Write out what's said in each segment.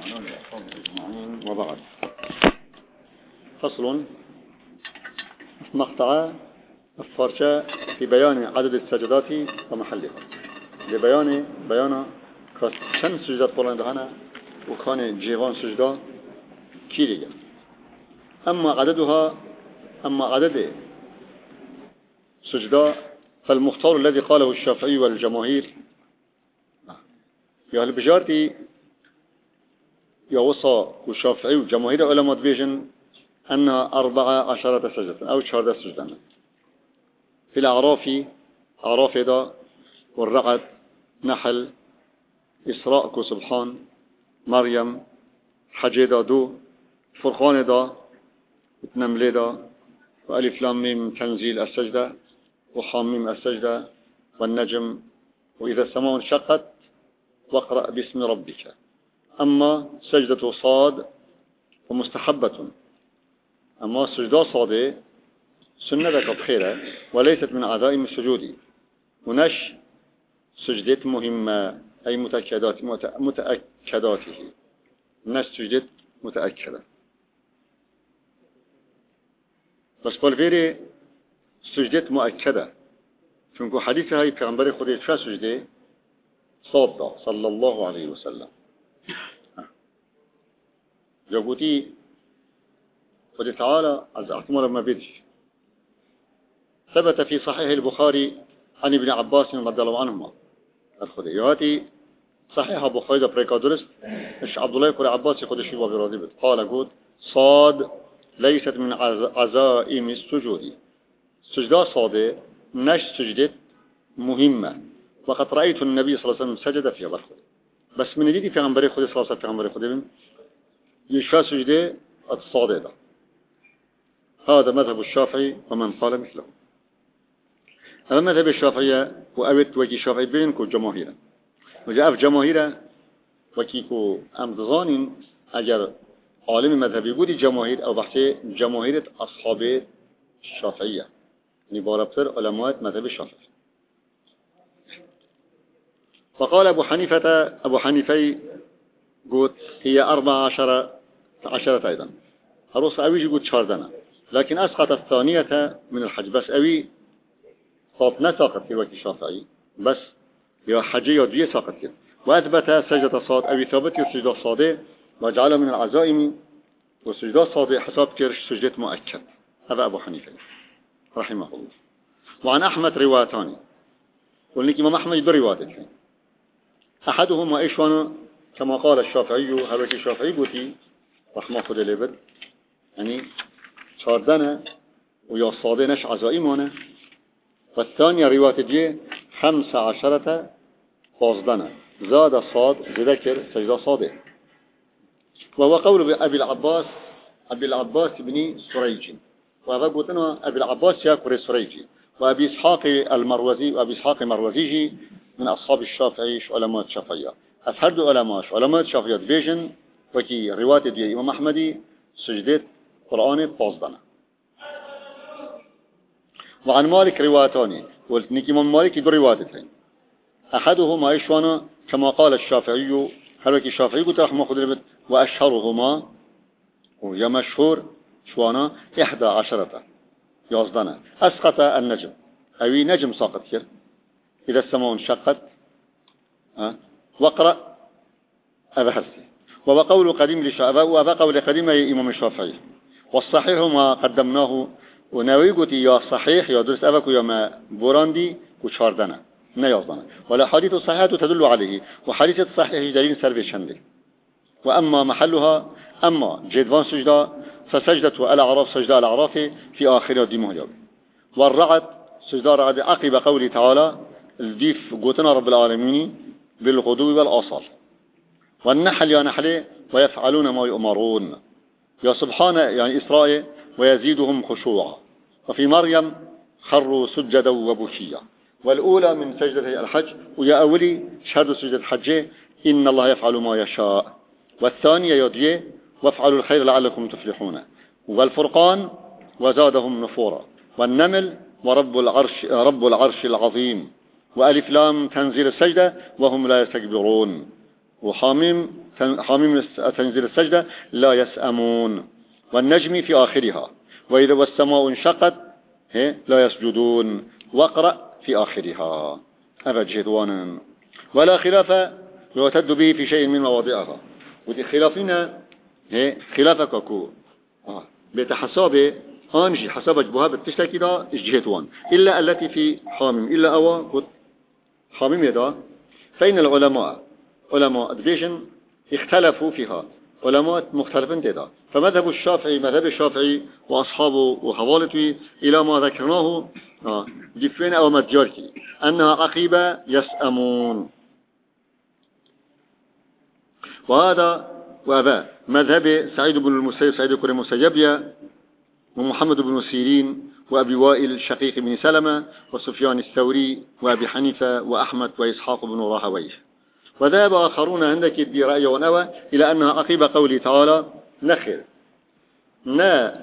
وبعد. فصل مقطع الفرشة في بيان عدد السجدات ومحلها بيان كم سجدة قرآن دهنا وكان جيغان سجدة كيرية. أما عدد سجدة فالمختار الذي قاله الشافعي والجماهير يا البجارتي يا وصى والشافعي والجماهير علماء بيجن أن 14 سجدة أو 14 سجدة في أعراف دا والرعد نحل إسراء سبحان مريم حجيدا دو فرقان دا نمل دا وألف لام ميم تنزيل السجدة وحاميم السجدة والنجم وإذا السماء انشقت واقرأ باسم ربك. أما سجدة صاد ومستحبة، أما سجدة صاد سنة بخيرة وليست من عزائم السجود، ونش سجدة مهمة أي متأكداته، نش سجدة متأكدة. بس بالفيري سجدة مؤكدة، چونكو حديثها هي پیغمبر خودی چه سجده صاد صلى الله عليه وسلم جابوتي خودی تعالى از احتمال ما بيدش ثبت في صحيح البخاري عن ابن عباس رضي الله عنهما الخودي يهاتي صحيح البخاري ده بريكادرست مش عبد الله كوري عباس خودي شيء وبراضي بد قال قد صاد ليست من عزائم السجود. سجدة صاد نش سجدة مهمة، وقد رأيت النبي صلى الله عليه وسلم سجد فيها بالخود. بس من جديد في غنبري خودي صلى الله عليه وسلم في غنبري خودي يشفى سجدة الصاد ده. هذا مذهب الشافعي ومن قال مثله. أما مذهب الشافعية وأبت وكي الشافعي بينكو جماهيرا وجاء في جماهيرا وكيكو أمضغان أجر عالم مذهبي بودي جماهير أو بحثي جماهيرة أصحاب الشافعية يعني باربتر علماء مذهب الشافعي. فقال أبو حنيفة قلت هي 14 أيضا هروس أويج قلت شاردنا، لكن أسقط الثانية من الحج بس أوي صوت نساقط في وقت الشافعي بس يا حجي يدوية ساقط كده، وأثبت سجدة صاد أوي ثابت سجدة صادة وجعله من العزائم وسجدة صادة حساب كرش سجدة مؤكد. هذا أبو حنيفة رحمه الله. وعن أحمد رواتان ولنك إمام أحمد يدر رواتين أحدهما إيشوان كما قال الشافعي هذا الشافعي قلتي رحمه الله لبد يعني شاردنا ويا صادنش عزائمنا، والثانية رواية دي 15 فازدنا زاد صاد ذكر سجدة صادق. وهو قول أبي العباس بن سريج، وهذا قلتنا أبي العباس يأكل سريج، وأبي إسحاق المروزي من أصحاب الشافعي علماء الشافعية. أفرد علماء الشافعية بيجن وكي رواية دي إمام أحمدي سجدة قرآن فازدنا. وعن مالك روايتان قلت إمام مالك يدور روايتين أحدهما إيشوانا كما قال الشافعي هلوك الشافعي قلت رحمه الله وأشهرهما ويا مشهور شوانا 11 يازدنا أسقط النجم أي نجم ساقط كير إذا السماء انشقت واقرأ أبهرسي. وقول قديم وقول قديم إمام الشافعي والصحيح ما قدمناه وناوي قلت يا صحيح يا درس أبك يا ما براندي وشاردنا نيازنا، ولا حديث الصحيحة تدل عليه وحديث الصحيح دليل سلبي شندل. وأما محلها أما جدوان سجدة فسجدة الأعراف سجدة الأعراف في آخر ديمه اليوم. والرعد سجدة رعد عقب قوله تعالى الديف قوتنا رب العالمين بالغدو والآصال. والنحل يا نحل ويفعلون ما يؤمرون يا سبحان يعني إسرائيل ويزيدهم خشوعا. وفي مريم خروا سجدا وبكيا. والأولى من سجدة الحج ويا أولي شهد سجدة الحج إن الله يفعل ما يشاء. والثانية يديه وافعلوا الخير لعلكم تفلحون. والفرقان وزادهم نفورا. والنمل رب العرش العظيم. وألف لام تنزيل السجدة وهم لا يستكبرون. وحاميم حاميم تنزيل السجدة لا يسأمون، والنجم في آخرها، وإذا والسماء انشقت لا يسجدون، واقرأ في آخرها. هذا جهدوانا ولا خلاف يعتد به في شيء من مواضعها. ودي خلافنا خلافك كو بتحساب أنجي حساب جبهة بتشتكي دا جهتوان إلا التي في حامم إلا أوا حامم يدا. فإن العلماء علماء دبيجن اختلفوا فيها، علماء مختلفين تدا. فمذهب الشافعي مذهب الشافعي وأصحابه وحوالته إلى ما ذكرناه جفين أو متجاركي أنها عقيبة يسأمون. وهذا وأبا مذهب سعيد بن المسيب سعيد بن المسيب ومحمد بن سيرين وأبي وائل شقيق بن سلمة وسفيان الثوري وأبي حنيفة وأحمد وإسحاق بن راهويه. وذهب آخرون عندك برأي ونوى إلى أنها عقيبة قوله تعالى نخر نا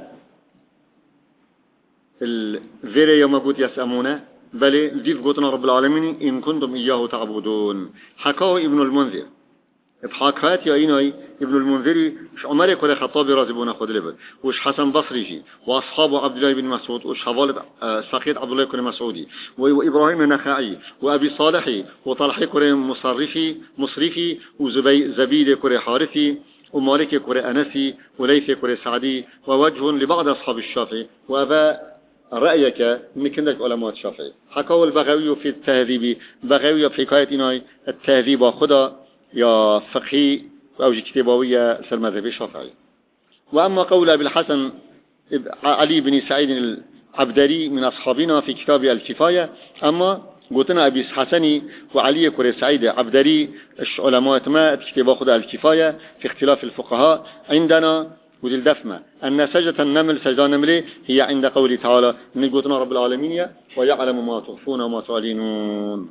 الذري يوم قلت يسأمون بل الجيف قلتنا رب العالمين إن كنتم إياه تعبدون. حكاه ابن المنذر ابحاكات يا إيناي ابن المنذر وش عمر كل خطاب رازبون خد لبد وش حسن بصري وأصحاب عبد الله بن مسعود وش حوالد سقيط عبد الله كل مسعودي وإبراهيم النخعي وأبي صالح وطلحي كل مصرفي وزبيد كل حارثي ومالك كل أنسي وليث كل سعدي ووجه لبعض أصحاب الشافعي. وأبا رأيك إن كندك علماء الشافعي حكوا البغوي في التهذيب بغوي في حكاية إناي التهذيب خدا يا فقهي أو كتابوية المذهب الشافعي. وأما قول أبي الحسن علي بن سعيد العبدري من أصحابنا في كتاب الكفاية، أما قلتنا أبي حسني وعلي كري سعيد عبدري علماء ما كتاب أخذ الكفاية في اختلاف الفقهاء عندنا ودي الدفمة أن سجدة النمل سجدة النمل هي عند قوله تعالى من قلتنا رب العالمين ويعلم ما تخفون وما تعلنون.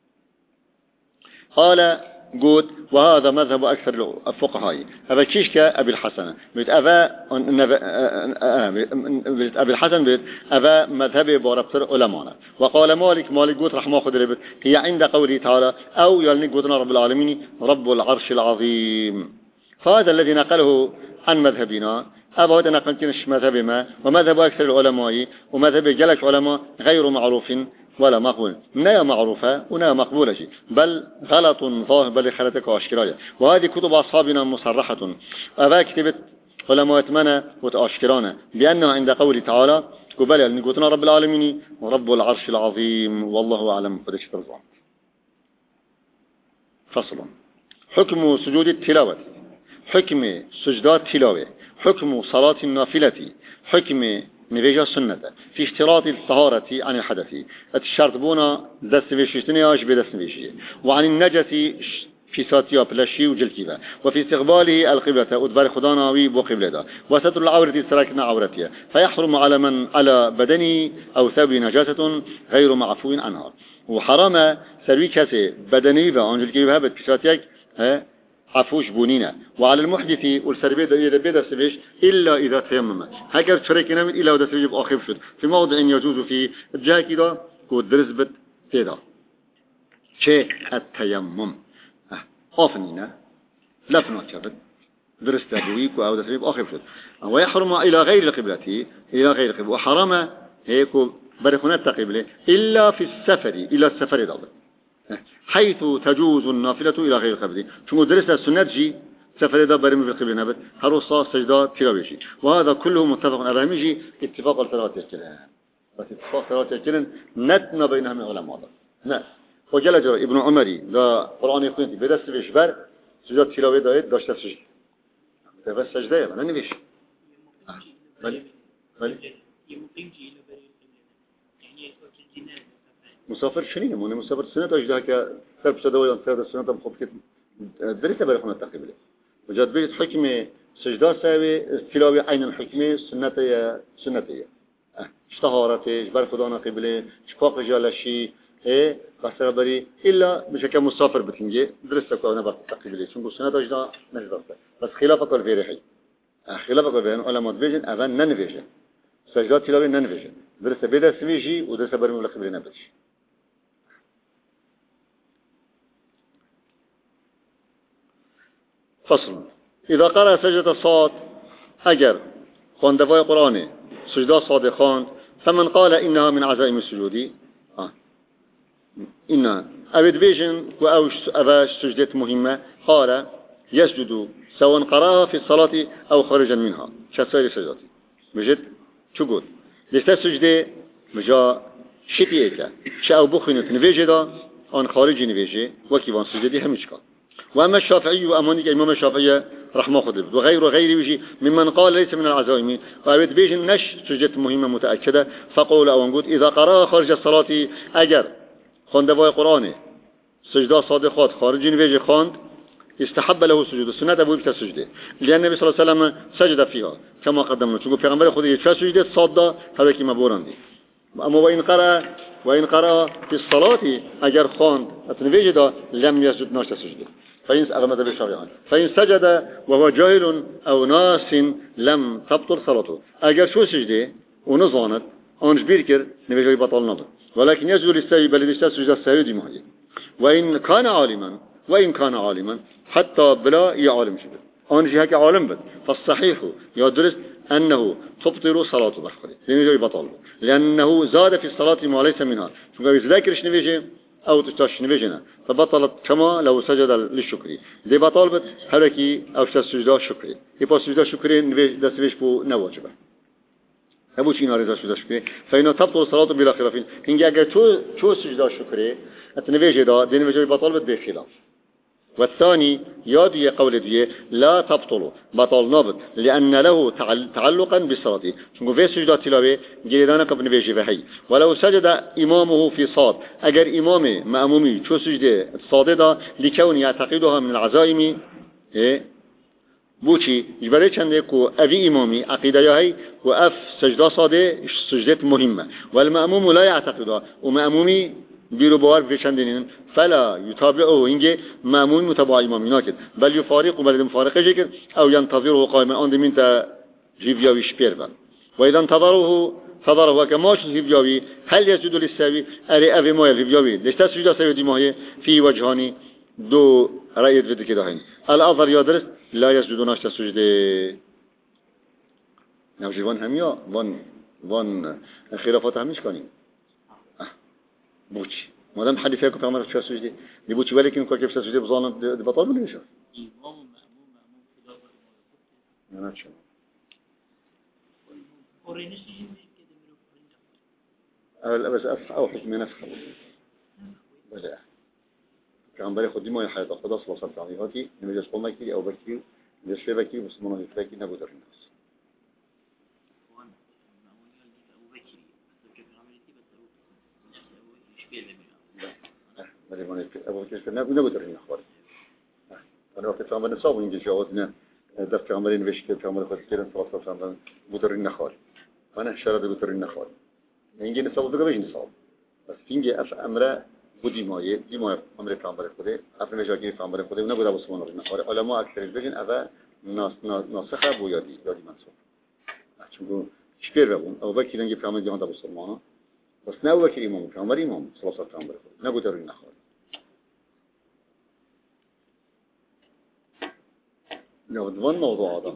قال قلت وهذا مذهب أكثر الفقهاء. هذا كيشك أبي الحسن بيت أبي الحسن بيت أبا مذهب باربطر علمانا. وقال مالك قلت رحمه خد هي عند قوله تعالى أو يلني قلتنا رب العالمين رب العرش العظيم. فهذا الذي نقله عن مذهبنا أبا هذا نقلتنش مذهب ما ومذهب أكثر العلماء ومذهب جلك علماء غير معروف ولا مقبول لا معروفة ولا مقبولة بل غلط ظاهر بل خلتك وأشكرايا. وهذه كتب أصحابنا مصرحة أبا كتبت علماء أتمنى وتأشكرانا بأنه عند قول تعالى قبل أن قلتنا رب العالمين ورب العرش العظيم والله أعلم قدش ترضى. فصل. حكم سجود التلاوة، حكم سجدات التلاوة، حكم صلاة النافلة، حكم نفيجة سنة في اشتراط الطهارة عن الحدث الشرط بونا دست فيشتنياش بدست فيشي وعن النجس في ساتيا بلاشي وجلكيبا وفي استقباله القبلة أدبار خدانا وقبلة وستر العورة سراكنا عورتها فيحرم على من على بدني أو ثوب نجاسة غير معفو عنها. وحرام سروي كسي بدني وانجلكيبا بتساتيك عفوش بونينا. وعلى المحدث والسربيد إذا سبيش إلا إذا تيمم هكذا شريكنا من إلا وده سبيب آخر شد في موضع يجوز فيه جاء كده ودرس بد كده شيء التيمم آفنينا لفنا شفت درس تبويك أو ده سبيب آخر شد. ويحرم إلى غير القبلة إلى غير القبلة. وحرام هيك برخونات قبلة إلا في السفر إلى السفر دولة حيث تجوز النافلة إلى غير القبلة. شو درسنا السنة جي سفر ده بريم في القبلة نبت هروصا سجدات تلاويشي. وهذا كله متفق على ميجي اتفاق الفرات الكلام بس اتفاق الفرات الكلام نتنا بينها من علماء نت. وجل جرى ابن عمري ده قرآن يقولي بدرس فيش بر سجدات تلاوي ده داشت سجد ده بس سجدة ما نبيش بل مسافر شنو مو مسافر سنة أجدها كثرب سدوي أن ثلاث سنة بخوف كت دريت بريخنا التقبل وجد بيت حكمة سجدة سوي تلاوي عين الحكمة سنتية اشتهارته جبر خدانا قبله شفاق رجال شيء بس بري إلا مش كمسافر بتنجي درست كونه بالتقبل شنو سنة أجدها نجدة بس خلافك الفيرحي خلافك الفيرحي علماء بيجن أذن ننفيجن سجدات تلاوي ننفيجن درست بدأ سويجي ودرست بري من القبل نبتش. فصل اذا قرأ سجدة صاد اگر خواندوای قرآن سجده صاد خواند فمن قال انها من عزائم السجود إن أبد فيجن وأو سجدة مهمة قال يسجد سواء قرأها في الصلاة أو خارجا منها كسائر سجداتي مجد تقول لست سجدة مجا شتيئك شاو بخينة نفيجدا عن خارج نفيجي وكيفان سجدي هميشكا وأما الشافعي وأمانيك إمام الشافعي رحمه خضر وغير وجي ممن قال ليس من العزائم وأبد فيجن نش سجدة مهمة متأكدة فقول أو نقول إذا قرأها خارج الصلاة أجر خواندوای قرآن سجده صادقات خارجی نویج خواند استحب له سجود سنت ابو بکر سجده لأن النبي صلى الله عليه وسلم سجد فيها كما قدمنا چون پیغمبر خود یک سجده صاده هر کی مبورندی اما وإن قرأ في الصلاة اگر خواند نویج دا لم يسجد ناش سجده فإن أغمد بالشريعة فإن سجد وهو جاهل أو ناس لم تبطل صلاته اگر شو سجده ونظانت آنش بيركر نویجی بطل نبود ولكن يسجد للسهو بل يسجد سجد السهو دي مهي وإن كان عالما حتى بلا يعالم شبه أنجي هكا عالم بد فالصحيح يدرس أنه تبطل صلاته بحقه لأنه بطل لأنه زاد في الصلاة ما ليس منها فقال يذاكرش نبيجي أو تشتاش نبيجنا فبطلت كما لو سجد للشكر دي بطل بد هلكي أو سجد الشكر يبقى سجد الشكر نبيج دستبيش بو نواجبه ابو چی نارضا شده شکری فإنه تبطل صلاة بلا خلاف اینگه اگر چو سجده شکری اتنویجه دا دینویجه بطل بد بخلاف والثاني يادي قول ديه لا تبطل بطل نبض لأن له تعلقا بالصلاة چونکه في سجده تلاوه جيدانا قبل بيجي وهي ولو سجد إمامه في صاد اگر إمام مأمومي چو سجده صاده دا لكون يعتقدها من العزائم بوچی جبره چنده کو اوی امامی عقیده یاهی و اف سجده صاده سجده مهمه والمأموم لا يعتقدها ومأمومي بیرو باور في چندینین فلا يتابعه اینگه مأموم متابع امامی ناکد بل يفارق و بل مفارقه جکر او ينتظره قائما آن دمین تا جیویاوی شپیر بل و اذا انتظره كماش جیویاوی هل يسجد للسهو اری اوی مایل جیویاوی لشتا سجده سهو دی ماهی فی وجهانی دو رأيت في كده هين الأظهر يدرس لا يسجدون أشتا سجده نوجي وان هميا وان خلافات هميش كانين بوچي مادام حديث يكون في عمر أشتا سجده بوچي ولكن كل كيف سجده بظالم بطال ولا يشوف أنا شو بس أو حكم نفخ بدأ كان بالي خدي ما يحيط خلاص وصلت عليهاتي نمجس قوم كتير أو بكتير نمجس في بكتير بس ما نفكي نبودر الناس بالي ما نفكي أبو بكتير في نبودر الناس خالص أنا وقت كان بنصاب ونجي جواتنا دفع عمرين بيش كان عمر خد كيرن صلاة كان بودر الناس خالص أنا شرط بودر الناس خالص نيجي نصاب بقى بيجي نصاب بس تيجي أمره بودی مایه امر پیامبر خدا افرین جاگیر پیامبر خدا اون نبوده بسمان رو نه علما اکثریت بگن اول ناسخه بو یادی منصوب چون شپیر بون او وکی رنگ پیامبر جهان ده بسمان بس نه وکی امام پیامبر صلی الله علیه و آله نبوده رو نه نودوان موضوع هذا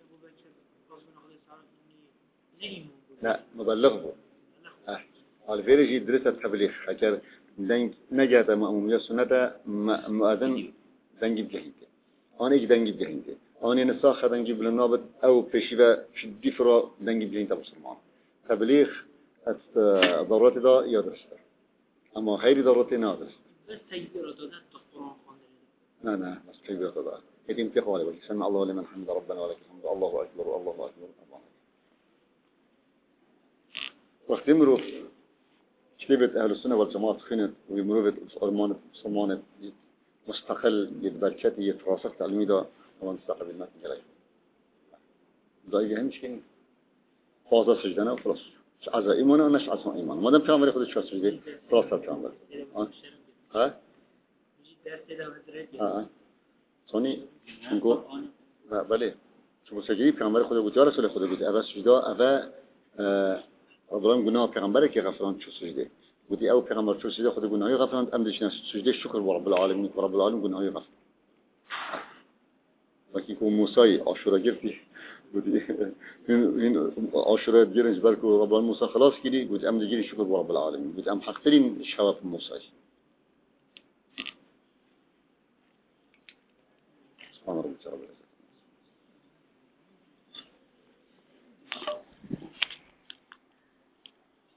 لا مبلغ بو الفيرج يدرس التبليغ حكر دنگ نجات مأمومية سنة مؤذن دنگی بجهنده آنیج دنگی بجهنده آنی نساخ دنگی بلنابد أو بشيبة شدي فرا دنگی بجهنده بسلمان تبليغ ضرورت دا يادرسته أما خير ضرورت نادرسته بس تكبير دادت القرآن خواندن لا بس تكبير دادت يتم تقوالي ولك سمع الله لمن حمد ربنا ولك الحمد الله أكبر الله أكبر الله وقت مرو شلبت أهل السنة والجماعة خنت ويمروا بأرمان صمانة مستقل يتبركت يتراسخ تعلمي دا ومستقل بالمتن جلي ضايقة همش كين فاضل سجدنا وخلاص عزا إيمانا ونش عزا إيمانا ما دام كامل ياخد شو سجدة خلاص كامل ها ثاني نقول بله شو سجدي كامل ياخد وجارة سله خد بده أبى سجدة أبى أضرام جناه كامل كي غفران شو سجدة ودي أو كامل شو سجدة خد جناه غفران أم دشنا سجدة شكر ورب العالمين ورب العالمين جناه غفران وقتی که موسی عاشورا گرفتی بودی این عاشورا گرنج برکو رب موسی خلاص کردی بود ام دیگری شکر رب العالمین بود ام حق ترین شواف موسی سبحان ربك رب العالمين.